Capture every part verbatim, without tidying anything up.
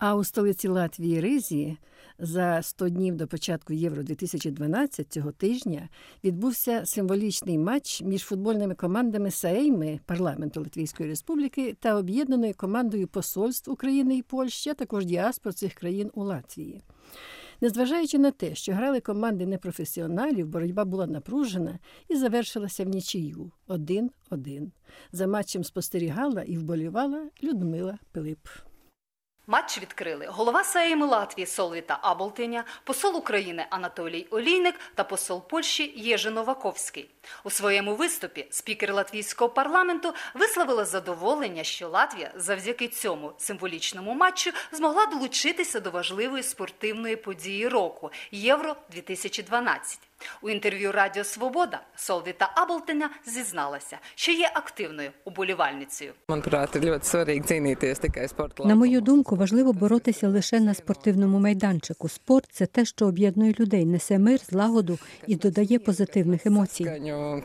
А у столиці Латвії Ризі за сто днів до початку Євро дві тисячі дванадцять цього тижня відбувся символічний матч між футбольними командами Сейми, парламенту Латвійської Республіки, та об'єднаною командою посольств України і Польщі, а також діаспор цих країн у Латвії. Незважаючи на те, що грали команди непрофесіоналів, боротьба була напружена і завершилася в нічию – один один. За матчем спостерігала і вболівала Людмила Пилип. Матч відкрили голова Сейму Латвії Солвіта Аболтеня, посол України Анатолій Олійник та посол Польщі Єжи Новаковський. У своєму виступі спікер латвійського парламенту висловила задоволення, що Латвія завдяки цьому символічному матчу змогла долучитися до важливої спортивної події року – Євро дві тисячі дванадцять. У інтерв'ю Радіо Свобода Солвіта Аболтеня зізналася, що є активною уболівальницею. На мою думку, важливо боротися лише на спортивному майданчику. Спорт – це те, що об'єднує людей, несе мир, злагоду і додає позитивних емоцій.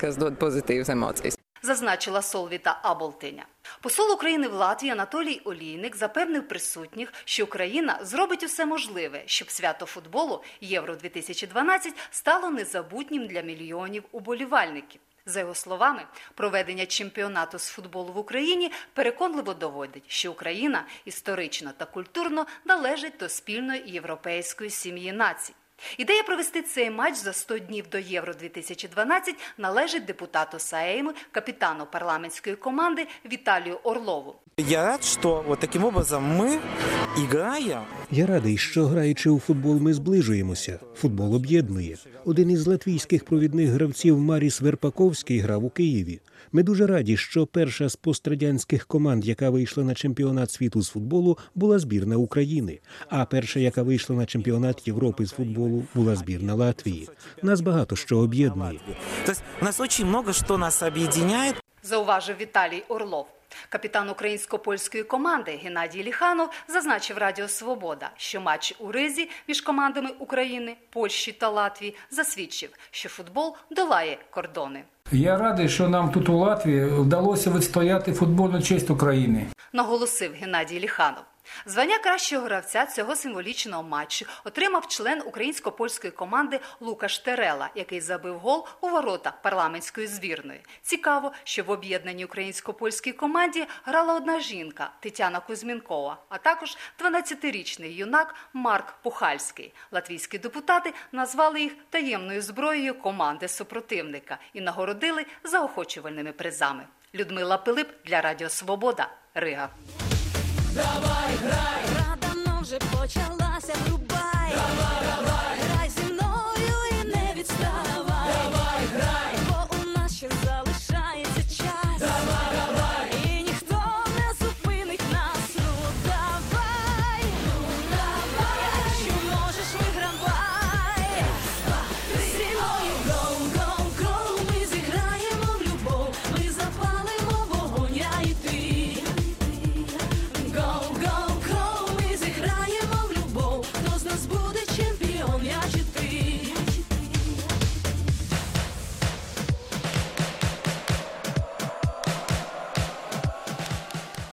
Зазначила Солвіта Аболтеня. Посол України в Латвії Анатолій Олійник запевнив присутніх, що Україна зробить усе можливе, щоб свято футболу Євро дві тисячі дванадцять стало незабутнім для мільйонів уболівальників. За його словами, проведення чемпіонату з футболу в Україні переконливо доводить, що Україна історично та культурно належить до спільної європейської сім'ї націй. Ідея провести цей матч за сто днів до Євро дві тисячі дванадцять належить депутату Сейму, капітану парламентської команди Віталію Орлову. Я рад, що от таким образом ми граємо. Я радий, що граючи у футбол ми зближуємося. Футбол об'єднує. Один із латвійських провідних гравців Маріс Верпаковський грав у Києві. Ми дуже раді, що перша з пострадянських команд, яка вийшла на чемпіонат світу з футболу, була збірна України. А перша, яка вийшла на чемпіонат Європи з футболу, була збірна Латвії. Нас багато що об'єднує. Тобто, у нас дуже багато що нас об'єднує. Зауважив Віталій Орлов. Капітан українсько-польської команди Геннадій Ліханов зазначив Радіо Свобода, що матч у Ризі між командами України, Польщі та Латвії засвідчив, що футбол долає кордони. Я радий, що нам тут у Латвії вдалося відстояти футбольну честь України. Наголосив Геннадій Ліханов. Звання кращого гравця цього символічного матчу отримав член українсько-польської команди Лукаш Терела, який забив гол у ворота парламентської збірної. Цікаво, що в об'єднаній українсько-польській команді грала одна жінка – Тетяна Кузьмінкова, а також дванадцятирічний юнак Марк Пухальський. Латвійські депутати назвали їх таємною зброєю команди супротивника і нагородили заохочувальними призами. Людмила Пилип для Радіо Свобода, Рига. Давай, грай!